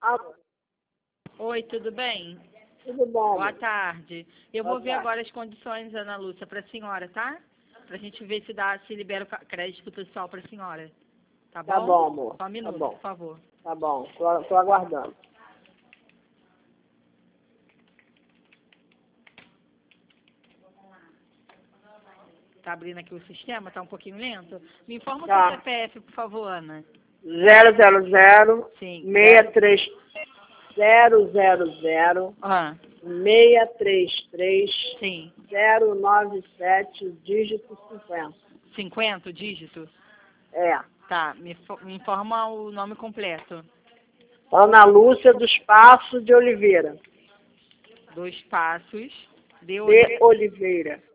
Alô, Oi, tudo bem? tudo bom? Boa tarde. Eu Boa vou ver tarde. agora as condições, Ana Lúcia, para a senhora, tá? Para a gente ver se libera o crédito pessoal para a senhora. Tá bom? Tá bom, amor. Só um Tá minuto, bom. por favor. Tá bom. Tô aguardando. Tá abrindo aqui o sistema, tá um pouquinho lento. Me informa o Tá. seu CPF, por favor, Ana. 000 Sim. 63 000 Ah, 633 sim. 097 dígito 50. 50 dígitos? É. Tá, me informa o nome completo. Ana Lúcia dos Passos de Oliveira. Dois passos. De Oliveira.